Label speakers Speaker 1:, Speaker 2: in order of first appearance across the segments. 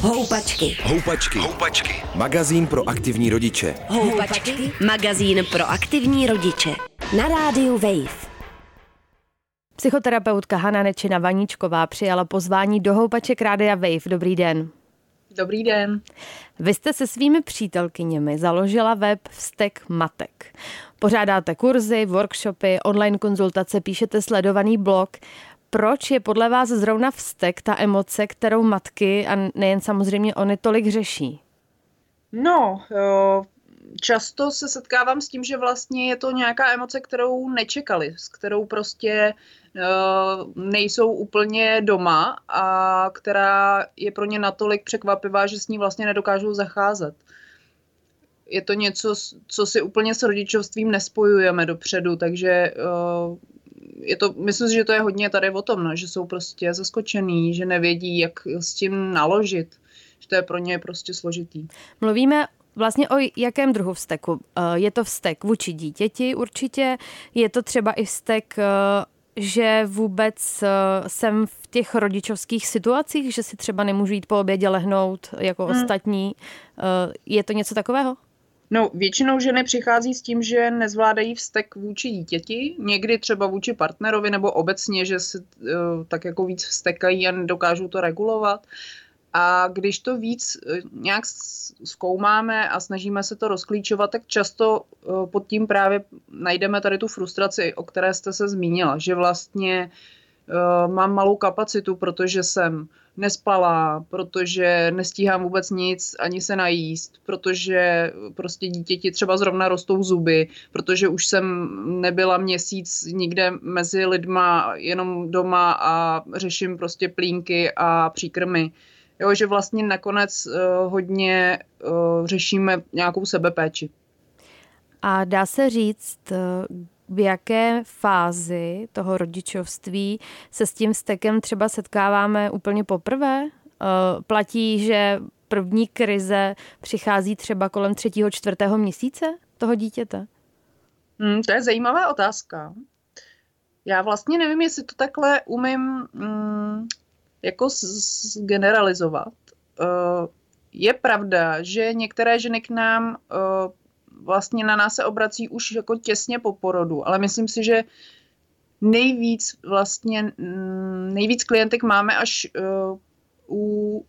Speaker 1: Houpačky.
Speaker 2: Magazín pro aktivní rodiče.
Speaker 1: Houpačky. Magazín pro aktivní rodiče. Na rádiu Wave.
Speaker 3: Psychoterapeutka Hana Nečina Vaníčková přijala pozvání do Houpaček rádia Wave. Dobrý den.
Speaker 4: Dobrý den.
Speaker 3: Vy jste se svými přítelkyněmi založila web Vztek matek. Pořádáte kurzy, workshopy, online konzultace, píšete sledovaný blog. Proč je podle vás zrovna vztek ta emoce, kterou matky a nejen samozřejmě oni tolik řeší?
Speaker 4: No, často se setkávám s tím, že vlastně je to nějaká emoce, kterou nečekali, s kterou prostě nejsou úplně doma a která je pro ně natolik překvapivá, že s ní vlastně nedokážou zacházet. Je to něco, co si úplně s rodičovstvím nespojujeme dopředu, takže myslím si, že to je hodně tady o tom, no, že jsou prostě zaskočený, že nevědí, jak s tím naložit, že to je pro ně prostě složitý.
Speaker 3: Mluvíme vlastně o jakém druhu vzteku? Je to vztek vůči dítěti určitě, je to třeba i vztek, že vůbec jsem v těch rodičovských situacích, že si třeba nemůžu jít po obědě lehnout jako ostatní. Je to něco takového?
Speaker 4: No, většinou ženy přichází s tím, že nezvládají vztek vůči dítěti, někdy třeba vůči partnerovi nebo obecně, že se tak jako víc vztekají a nedokážou to regulovat. A když to víc nějak zkoumáme a snažíme se to rozklíčovat, tak často pod tím právě najdeme tady tu frustraci, o které jste se zmínila, že vlastně mám malou kapacitu, protože jsem nespala, protože nestíhám vůbec nic, ani se najíst, protože prostě dítěti třeba zrovna rostou zuby, protože už jsem nebyla měsíc nikde mezi lidma, jenom doma a řeším prostě plínky a příkrmy. Jo, že vlastně nakonec hodně řešíme nějakou sebepéči.
Speaker 3: A dá se říct, v jaké fázi toho rodičovství se s tím vztekem třeba setkáváme úplně poprvé? Platí, že první krize přichází třeba kolem 3., 4. měsíce toho dítěte?
Speaker 4: To je zajímavá otázka. Já vlastně nevím, jestli to takhle umím jako generalizovat. Je pravda, že některé ženy k nám vlastně na nás se obrací už jako těsně po porodu, ale myslím si, že nejvíc klientek máme až u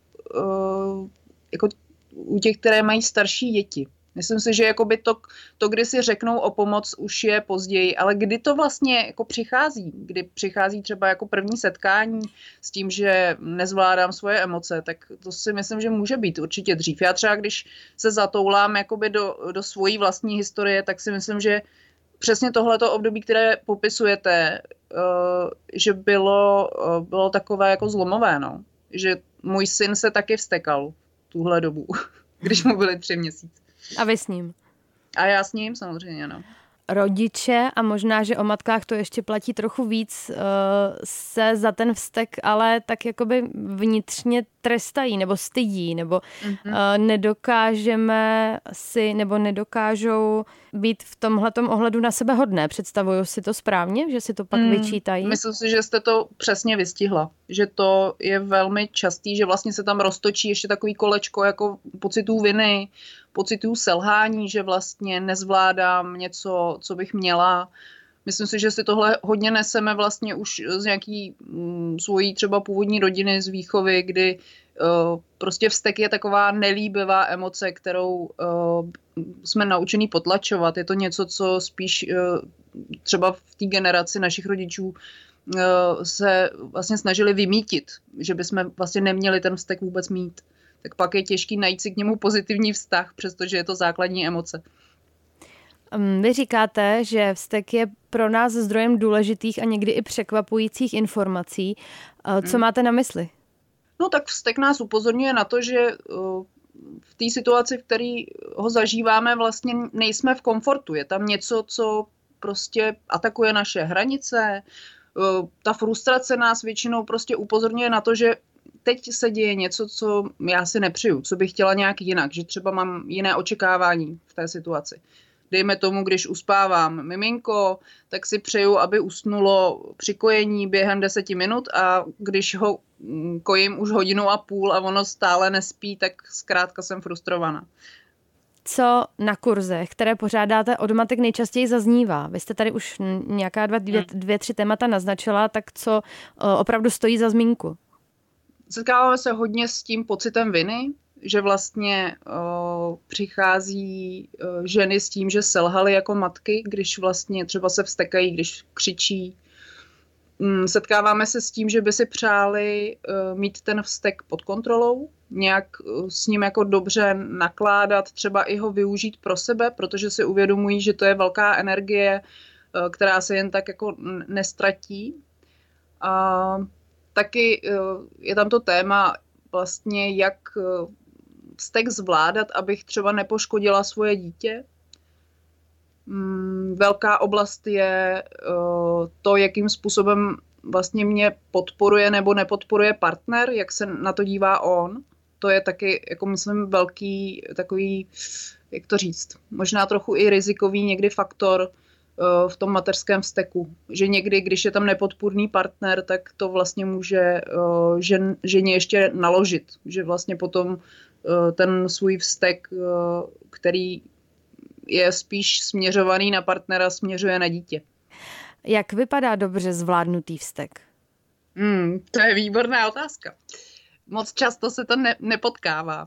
Speaker 4: těch, které mají starší děti. Myslím si, že jakoby to, kdy si řeknou o pomoc, už je později, ale kdy to vlastně jako přichází, kdy přichází třeba jako první setkání s tím, že nezvládám svoje emoce, tak to si myslím, že může být určitě dřív. Já třeba, když se zatoulám jakoby do svojí vlastní historie, tak si myslím, že přesně tohleto období, které popisujete, že bylo takové jako zlomové, no. Že můj syn se taky vztekal tuhle dobu, když mu byly 3 měsíce.
Speaker 3: A vy s ním?
Speaker 4: A já s ním samozřejmě, no.
Speaker 3: Rodiče, a možná, že o matkách to ještě platí trochu víc, se za ten vztek ale tak jakoby vnitřně trestají nebo stydí, nebo nedokážeme si, nebo nedokážou být v tomhletom ohledu na sebe hodné. Představuju si to správně, že si to pak vyčítají?
Speaker 4: Myslím si, že jste to přesně vystihla. Že to je velmi častý, že vlastně se tam roztočí ještě takový kolečko jako pocitů viny, pocitů selhání, že vlastně nezvládám něco, co bych měla. Myslím si, že si tohle hodně neseme vlastně už z nějaký svojí třeba původní rodiny, z výchovy, kdy prostě vztek je taková nelíbivá emoce, kterou jsme naučení potlačovat. Je to něco, co spíš třeba v té generaci našich rodičů se vlastně snažili vymýtit, že bychom vlastně neměli ten vztek vůbec mít. Tak pak je těžký najít si k němu pozitivní vztah, přestože je to základní emoce.
Speaker 3: Vy říkáte, že vztek je pro nás zdrojem důležitých a někdy i překvapujících informací. Co máte na mysli? No
Speaker 4: tak vztek nás upozorňuje na to, že v té situaci, v které ho zažíváme, vlastně nejsme v komfortu. Je tam něco, co prostě atakuje naše hranice. Ta frustrace nás většinou prostě upozorňuje na to, že teď se děje něco, co já si nepřeju, co bych chtěla nějak jinak, že třeba mám jiné očekávání v té situaci. dejme tomu, když uspávám miminko, tak si přeju, aby usnulo při kojení během 10 minut a když ho kojím už 1,5 hodiny a ono stále nespí, tak zkrátka jsem frustrovaná.
Speaker 3: Co na kurzech, které pořádáte od matek, nejčastěji zaznívá? Vy jste tady už nějaká 2-3 témata naznačila, tak co opravdu stojí za zmínku?
Speaker 4: Setkáváme se hodně s tím pocitem viny, že vlastně přichází ženy s tím, že selhaly jako matky, když vlastně třeba se vztekají, když křičí. Setkáváme se s tím, že by si přáli mít ten vztek pod kontrolou, nějak s ním jako dobře nakládat, třeba i ho využít pro sebe, protože si uvědomují, že to je velká energie, která se jen tak jako nestratí. A taky je tam to téma vlastně, jak vztek zvládat, abych třeba nepoškodila svoje dítě. Velká oblast je to, jakým způsobem vlastně mě podporuje nebo nepodporuje partner, jak se na to dívá on. To je taky, jako myslím, velký takový, jak to říct, možná trochu i rizikový někdy faktor v tom mateřském vzteku. Že někdy, když je tam nepodpůrný partner, tak to vlastně může ženě ještě naložit. Že vlastně potom ten svůj vztek, který je spíš směřovaný na partnera, směřuje na dítě.
Speaker 3: Jak vypadá dobře zvládnutý vztek?
Speaker 4: To je výborná otázka. Moc často se to nepotkává.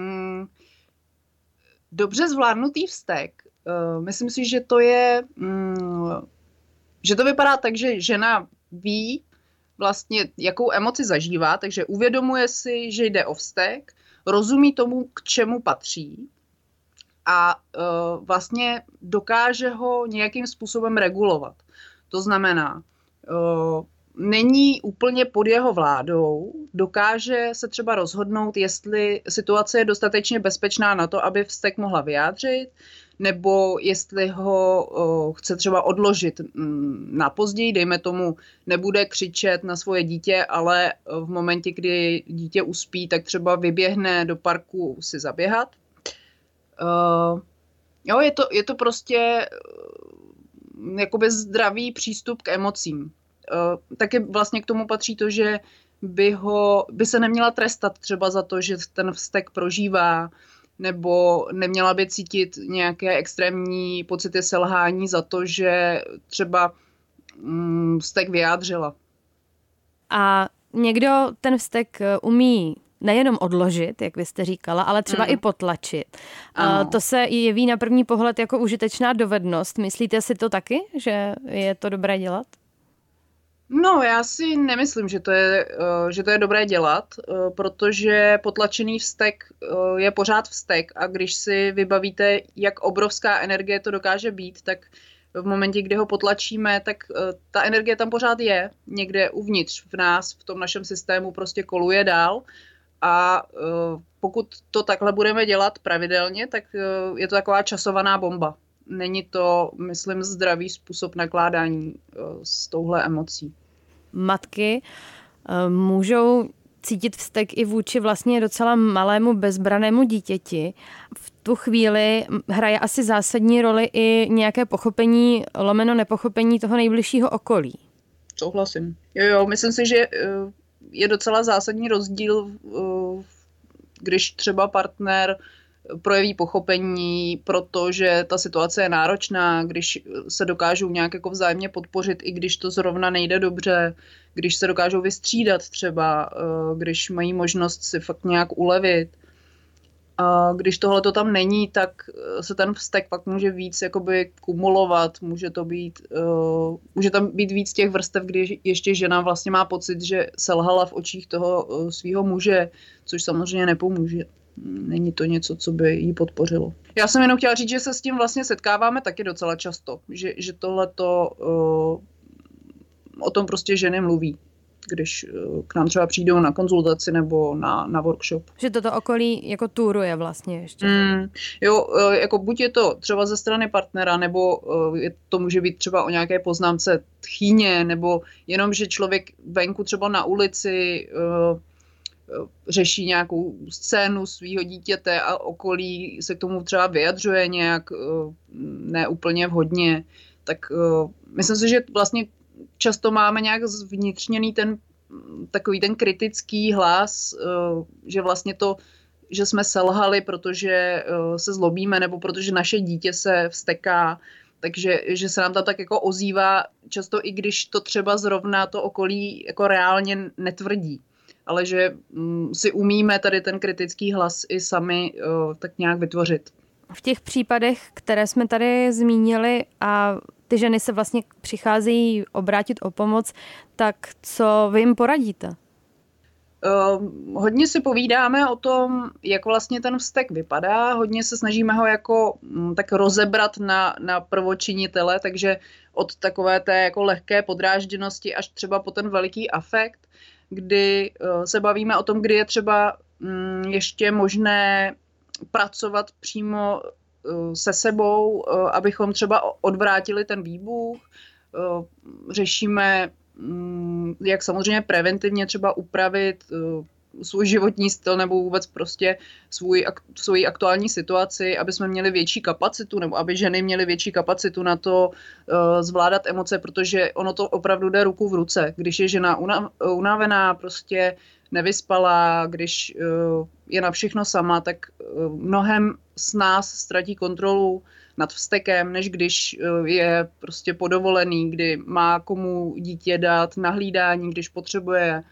Speaker 4: Dobře zvládnutý vztek. Myslím si, že to je, že to vypadá tak, že žena ví vlastně, jakou emoci zažívá, takže uvědomuje si, že jde o vztek, rozumí tomu, k čemu patří a vlastně dokáže ho nějakým způsobem regulovat. To znamená, není úplně pod jeho vládou, dokáže se třeba rozhodnout, jestli situace je dostatečně bezpečná na to, aby vztek mohla vyjádřit, nebo jestli ho chce třeba odložit na později, dejme tomu, nebude křičet na svoje dítě, ale v momentě, kdy dítě uspí, tak třeba vyběhne do parku si zaběhat. Jo, je to prostě jakoby zdravý přístup k emocím. Taky vlastně k tomu patří to, že by se neměla trestat třeba za to, že ten vztek prožívá, nebo neměla by cítit nějaké extrémní pocity selhání za to, že třeba vztek vyjádřila.
Speaker 3: A někdo ten vztek umí nejenom odložit, jak vy jste říkala, ale třeba i potlačit. To se jeví na první pohled jako užitečná dovednost. Myslíte si to taky, že je to dobré dělat?
Speaker 4: No, já si nemyslím, že to je dobré dělat, protože potlačený vztek je pořád vztek a když si vybavíte, jak obrovská energie to dokáže být, tak v momentě, kdy ho potlačíme, tak ta energie tam pořád je, někde uvnitř v nás, v tom našem systému prostě koluje dál a pokud to takhle budeme dělat pravidelně, tak je to taková časovaná bomba. Není to, myslím, zdravý způsob nakládání s touhle emocí.
Speaker 3: Matky můžou cítit vztek i vůči vlastně docela malému bezbrannému dítěti. V tu chvíli hraje asi zásadní roli i nějaké pochopení, lomeno nepochopení toho nejbližšího okolí.
Speaker 4: Souhlasím. Jo, myslím si, že je docela zásadní rozdíl, když třeba partner projeví pochopení, protože ta situace je náročná, když se dokážou nějak jako vzájemně podpořit, i když to zrovna nejde dobře, když se dokážou vystřídat třeba, když mají možnost si fakt nějak ulevit. A když tohle to tam není, tak se ten vztek pak může víc jakoby kumulovat, může tam být víc těch vrstev, kdy ještě žena vlastně má pocit, že selhala v očích toho svého muže, což samozřejmě nepomůže. Není to něco, co by jí podpořilo. Já jsem jenom chtěla říct, že se s tím vlastně setkáváme taky docela často, že tohleto o tom prostě ženy mluví, když k nám třeba přijdou na konzultaci nebo na workshop.
Speaker 3: Že toto okolí jako túruje vlastně ještě.
Speaker 4: Jo, jako buď je to třeba ze strany partnera, nebo to může být třeba o nějaké poznámce tchýně, nebo jenom, že člověk venku třeba na ulici řeší nějakou scénu svého dítěte a okolí se k tomu třeba vyjadřuje nějak neúplně vhodně, tak myslím si, že vlastně často máme nějak zvnitřněný takový ten kritický hlas, že vlastně to, že jsme selhali, protože se zlobíme nebo protože naše dítě se vzteká, takže že se nám tam tak jako ozývá často, i když to třeba zrovna to okolí jako reálně netvrdí, ale že si umíme tady ten kritický hlas i sami tak nějak vytvořit.
Speaker 3: V těch případech, které jsme tady zmínili a ty ženy se vlastně přicházejí obrátit o pomoc, tak co vy jim poradíte?
Speaker 4: Hodně si povídáme o tom, jak vlastně ten vztek vypadá, hodně se snažíme ho jako tak rozebrat na prvočinitele, takže od takové té jako lehké podrážděnosti až třeba po ten veliký afekt, kdy se bavíme o tom, kdy je třeba ještě možné pracovat přímo se sebou, abychom třeba odvrátili ten výbuch. Řešíme, jak samozřejmě preventivně třeba upravit svůj životní styl nebo vůbec prostě svoji aktuální situaci, aby jsme měli větší kapacitu nebo aby ženy měly větší kapacitu na to zvládat emoce, protože ono to opravdu jde ruku v ruce. Když je žena unavená, prostě nevyspalá, když je na všechno sama, tak mnohem z nás ztratí kontrolu nad vztekem, než když je prostě podovolený, kdy má komu dítě dát na hlídání, když potřebuje.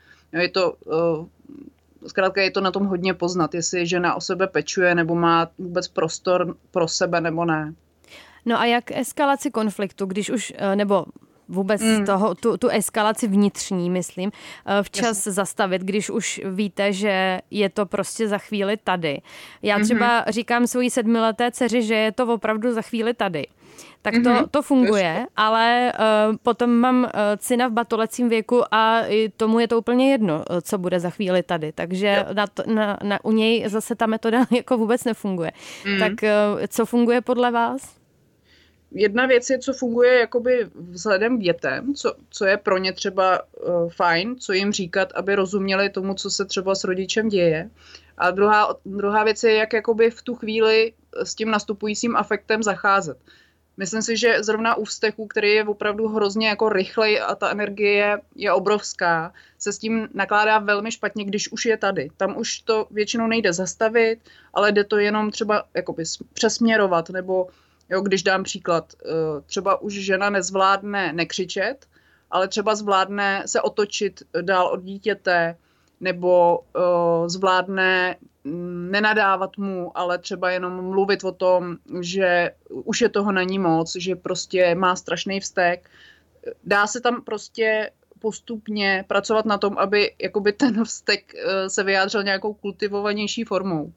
Speaker 4: Zkrátka je to na tom hodně poznat, jestli žena o sebe pečuje nebo má vůbec prostor pro sebe nebo ne.
Speaker 3: No a jak eskalaci konfliktu, když už, nebo vůbec tu eskalaci vnitřní, myslím, včas zastavit, když už víte, že je to prostě za chvíli tady. Já třeba říkám svojí 7leté dceři, že je to opravdu za chvíli tady. Tak to funguje, ale potom mám syna v batolecím věku a tomu je to úplně jedno, co bude za chvíli tady. Takže u něj zase ta metoda jako vůbec nefunguje. Tak co funguje podle vás?
Speaker 4: Jedna věc je, co funguje jakoby vzhledem k dětem, co je pro ně třeba fajn, co jim říkat, aby rozuměli tomu, co se třeba s rodičem děje. A druhá věc je, jak jakoby v tu chvíli s tím nastupujícím afektem zacházet. Myslím si, že zrovna u vzteku, který je opravdu hrozně jako rychlej a ta energie je obrovská, se s tím nakládá velmi špatně, když už je tady. Tam už to většinou nejde zastavit, ale jde to jenom třeba jakoby přesměrovat, nebo když dám příklad, třeba už žena nezvládne nekřičet, ale třeba zvládne se otočit dál od dítěte, nebo zvládne nenadávat mu, ale třeba jenom mluvit o tom, že už je toho není moc, že prostě má strašný vztek. Dá se tam prostě postupně pracovat na tom, aby jakoby ten vztek se vyjádřil nějakou kultivovanější formou.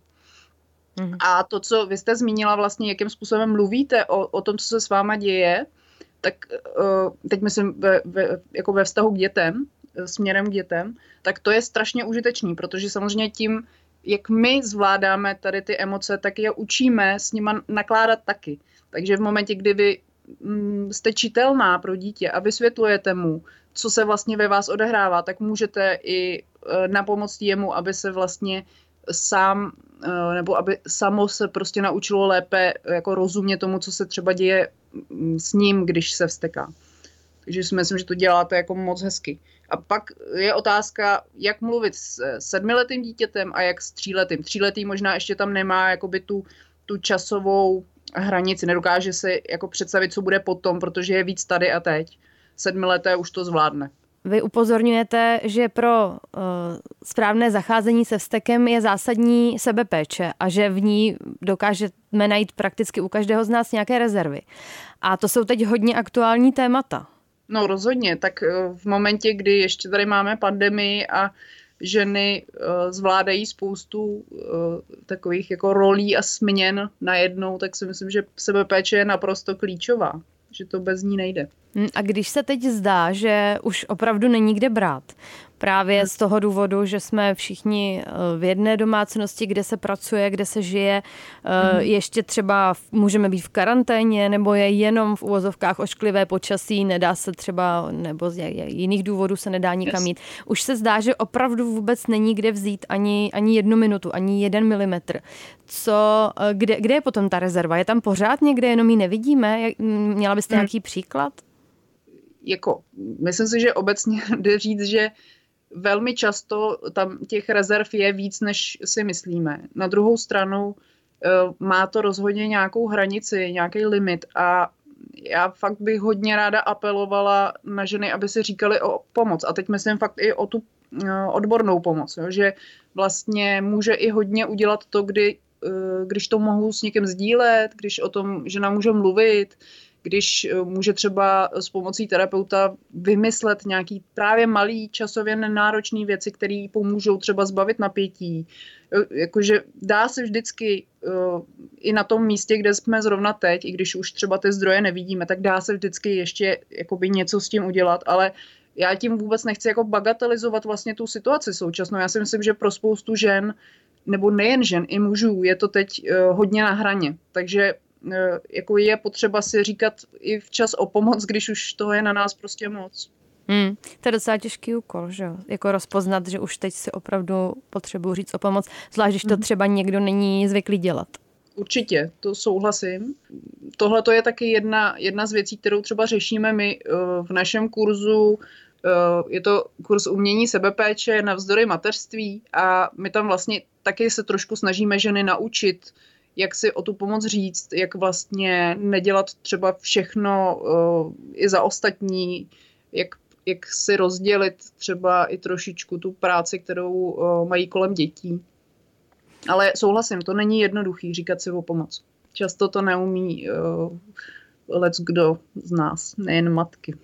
Speaker 4: A to, co vy jste zmínila vlastně, jakým způsobem mluvíte o tom, co se s váma děje, tak teď myslím jako ve vztahu k dětem, směrem k dětem, tak to je strašně užitečný, protože samozřejmě tím, jak my zvládáme tady ty emoce, tak je učíme s nima nakládat taky. Takže v momentě, kdy vy jste čitelná pro dítě a vysvětlujete mu, co se vlastně ve vás odehrává, tak můžete i napomoct jemu, aby se vlastně sám, nebo aby samo se prostě naučilo lépe jako rozumět tomu, co se třeba děje s ním, když se vzteká. Takže si myslím, že to děláte jako moc hezky. A pak je otázka, jak mluvit s 7letým dítětem a jak s 3letým. 3letý možná ještě tam nemá jakoby tu časovou hranici, nedokáže se jako představit, co bude potom, protože je víc tady a teď. 7leté už to zvládne.
Speaker 3: Vy upozorňujete, že pro správné zacházení se vztekem je zásadní sebepéče a že v ní dokážeme najít prakticky u každého z nás nějaké rezervy. A to jsou teď hodně aktuální témata.
Speaker 4: No rozhodně, tak v momentě, kdy ještě tady máme pandemii a ženy zvládají spoustu takových jako rolí a směn najednou, tak si myslím, že sebepéče je naprosto klíčová, že to bez ní nejde.
Speaker 3: A když se teď zdá, že už opravdu není kde brát, Právě z toho důvodu, že jsme všichni v jedné domácnosti, kde se pracuje, kde se žije, ještě třeba můžeme být v karanténě, nebo je jenom v uvozovkách ošklivé počasí, nedá se třeba, nebo z jiných důvodů se nedá nikam jít. Už se zdá, že opravdu vůbec není kde vzít ani 1 minutu, ani 1 milimetr. Kde je potom ta rezerva? Je tam pořád někde, jenom ji nevidíme? Měla byste nějaký příklad?
Speaker 4: Myslím si, že obecně jde říct, že velmi často tam těch rezerv je víc, než si myslíme. Na druhou stranu má to rozhodně nějakou hranici, nějaký limit a já fakt bych hodně ráda apelovala na ženy, aby si říkali o pomoc. A teď myslím fakt i o tu odbornou pomoc, jo? Že vlastně může i hodně udělat to, když to mohu s někým sdílet, když o tom žena může mluvit, když může třeba s pomocí terapeuta vymyslet nějaký právě malý, časově nenáročný věci, které pomůžou třeba zbavit napětí. Jakože dá se vždycky i na tom místě, kde jsme zrovna teď, i když už třeba ty zdroje nevidíme, tak dá se vždycky ještě jakoby něco s tím udělat, ale já tím vůbec nechci jako bagatelizovat vlastně tu situaci současnou. Já si myslím, že pro spoustu žen, nebo nejen žen, i mužů, je to teď hodně na hraně. Takže jako je potřeba si říkat i včas o pomoc, když už toho je na nás prostě moc.
Speaker 3: To je docela těžký úkol, že jo? Jako rozpoznat, že už teď si opravdu potřebuji říct o pomoc, zvlášť, když to třeba někdo není zvyklý dělat.
Speaker 4: Určitě, to souhlasím. Tohle to je taky jedna z věcí, kterou třeba řešíme my v našem kurzu. Je to kurz umění sebepéče navzdory mateřství a my tam vlastně taky se trošku snažíme ženy naučit, jak si o tu pomoc říct, jak vlastně nedělat třeba všechno i za ostatní, jak si rozdělit třeba i trošičku tu práci, kterou mají kolem dětí. Ale souhlasím, to není jednoduchý říkat si o pomoc. Často to neumí leckdo z nás, nejen matky.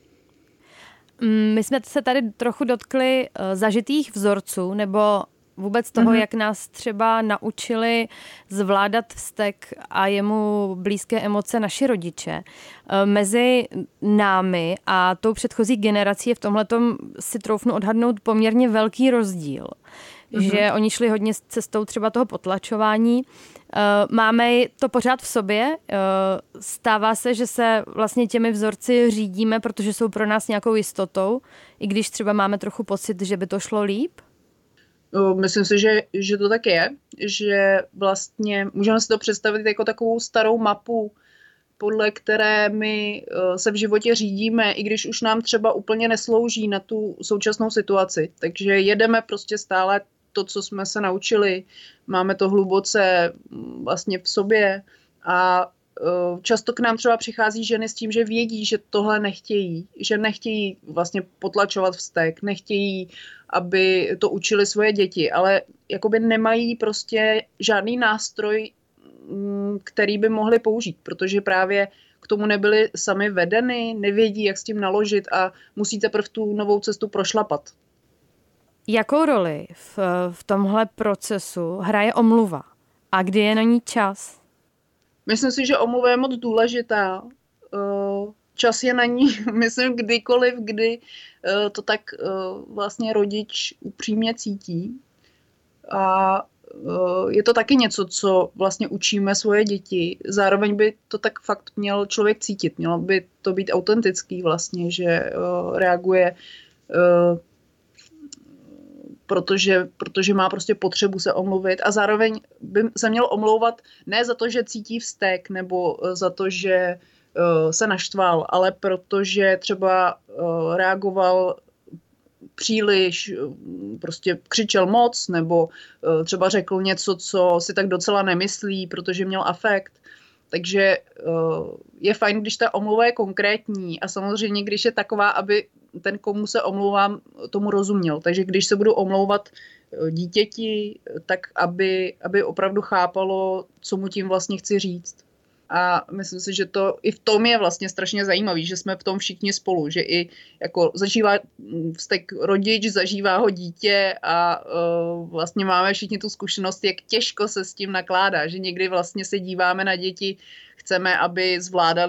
Speaker 3: My jsme se tady trochu dotkli zažitých vzorců, nebo vůbec toho, jak nás třeba naučili zvládat vztek a jemu blízké emoce naši rodiče. Mezi námi a tou předchozí generací je v tomhletom si troufnu odhadnout poměrně velký rozdíl. Že oni šli hodně cestou třeba toho potlačování. Máme to pořád v sobě. Stává se, že se vlastně těmi vzorci řídíme, protože jsou pro nás nějakou jistotou, i když třeba máme trochu pocit, že by to šlo líp.
Speaker 4: Myslím si, že to tak je, že vlastně můžeme si to představit jako takovou starou mapu, podle které my se v životě řídíme, i když už nám třeba úplně neslouží na tu současnou situaci. Takže jedeme prostě stále to, co jsme se naučili, máme to hluboce vlastně v sobě a často k nám třeba přichází ženy s tím, že vědí, že tohle nechtějí, že nechtějí vlastně potlačovat vztek, nechtějí, aby to učili svoje děti, ale jakoby nemají prostě žádný nástroj, který by mohli použít, protože právě k tomu nebyly sami vedeny, nevědí, jak s tím naložit a musí teprve tu novou cestu prošlapat.
Speaker 3: Jakou roli v tomhle procesu hraje omluva a kdy je na ní čas?
Speaker 4: Myslím si, že omluva je moc důležitá. Čas je na ní, myslím, kdykoliv, kdy to tak vlastně rodič upřímně cítí. A je to taky něco, co vlastně učíme svoje děti. Zároveň by to tak fakt měl člověk cítit. Mělo by to být autentický vlastně, že reaguje, protože má prostě potřebu se omluvit a zároveň by se měl omlouvat ne za to, že cítí vztek nebo za to, že se naštval, ale protože třeba reagoval příliš, prostě křičel moc nebo třeba řekl něco, co si tak docela nemyslí, protože měl afekt. Takže je fajn, když ta omluva je konkrétní a samozřejmě, když je taková, aby ten, komu se omlouvám, tomu rozuměl. Takže když se budu omlouvat dítěti, tak aby opravdu chápalo, co mu tím vlastně chci říct. A myslím si, že to i v tom je vlastně strašně zajímavý, že jsme v tom všichni spolu, že i jako zažívá vztek rodič, zažívá ho dítě a vlastně máme všichni tu zkušenost, jak těžko se s tím nakládá, že někdy vlastně se díváme na děti, chceme, aby zvládali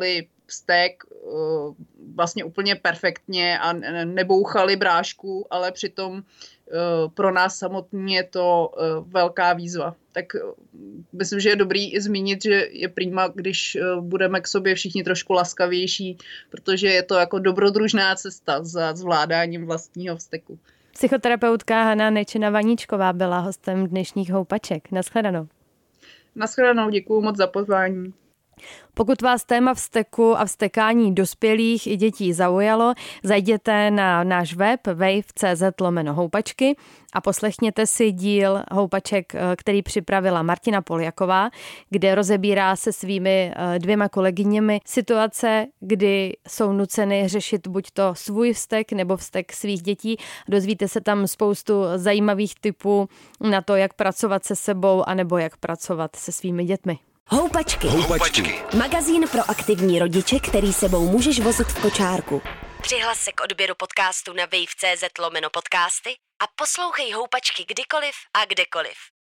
Speaker 4: vztek vlastně úplně perfektně a nebouchali brášku, ale přitom pro nás samotně je to velká výzva. Tak myslím, že je dobrý i zmínit, že je prima, když budeme k sobě všichni trošku laskavější, protože je to jako dobrodružná cesta za zvládáním vlastního vzteku.
Speaker 3: Psychoterapeutka Hana Nečina-Vaníčková byla hostem dnešních Houpaček. Naschledanou.
Speaker 4: Naschledanou, děkuju moc za pozvání.
Speaker 3: Pokud vás téma vzteku a vztekání dospělých i dětí zaujalo, zajděte na náš web wave.cz/houpačky a poslechněte si díl Houpaček, který připravila Martina Poljaková, kde rozebírá se svými 2 kolegyněmi situace, kdy jsou nuceny řešit buď to svůj vztek nebo vztek svých dětí. Dozvíte se tam spoustu zajímavých tipů na to, jak pracovat se sebou anebo jak pracovat se svými dětmi.
Speaker 1: Houpačky. Magazín pro aktivní rodiče, který sebou můžeš vozit v kočárku. Přihlas se k odběru podcastu na wave.cz/podcasty a poslouchej Houpačky kdykoliv a kdekoliv.